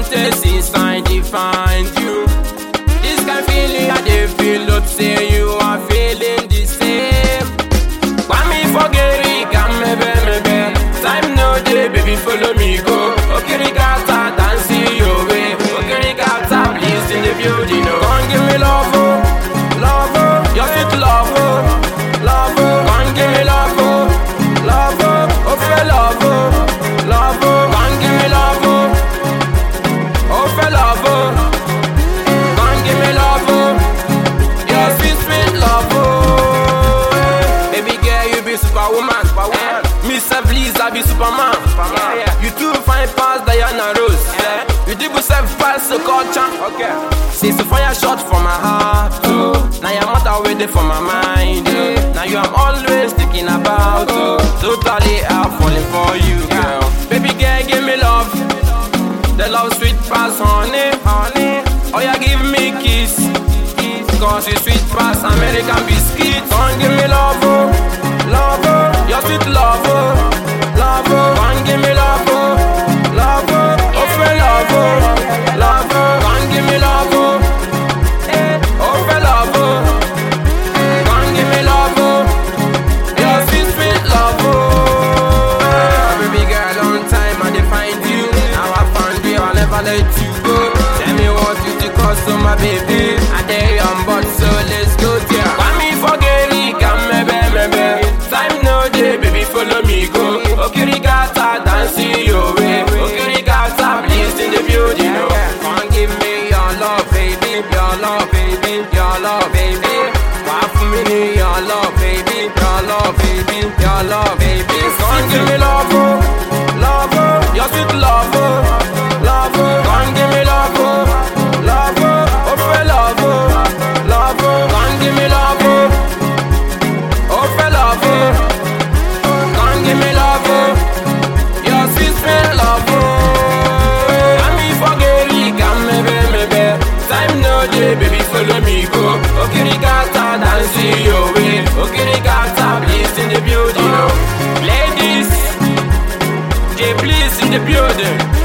stay since I find you. This kind feeling I dey feel up, say you are feeling the same. Why me forget it, come maybe. Time no day, baby, follow me go. Okay, Rikata, dance your way. Okay, Rikata, please in the building. Come give me love, oh, love, oh, your sweet love, oh, love, oh. Come give me love, oh, love, oh, for love, oh, love, oh. Come give me love, oh, for love, oh. Come give me love, oh, your sweet, sweet love, oh. Baby girl, you be superwoman, superwoman. Mr. Please, I be Superman. You too fine past Diana Rose. You did yourself past the culture. Okay. Since the fire shot for my heart, oh. Now you're not away for my mind, oh. Now you I'm always thinking about, oh. Totally I'm falling for you, girl. Baby girl, give me love. The love sweet pass, honey, honey. Oh, yeah, give me kiss. Cause you sweet pass American biscuit. Come give me love, oh, love, oh, your sweet love, oh, love, oh. Come give me love, oh, love, oh, for love, oh, love, oh. Come give me love, oh, for love, oh. Come give me love, oh, your sweet, sweet love, oh. Baby girl, long time I dey find you. Now I found you, I'll never let you go. Tell me what you think, cause to my baby. I dey young, but so let's go there. Why me forget it, come maybe. Time no day, baby, follow me go. Okay, Rikata, dance your way. Okay, Rikata, please in the building. Come give me your love, baby, your love, baby, your love, baby. Why for me your love, baby, your love, baby, your love, baby. Come give me love, oh, love, oh, your sweet love, oh, love, oh. Come give me love, oh, love, oh, for love, oh, love, oh. Come give me love, oh, for love, oh. Come give me love, oh, your sweet, sweet love, oh. Let me forget it, come maybe. Time no day, baby, follow me go. Okay, Rikata, dance your way. Okay, Rikata, please in the building. Ladies, J please in the building.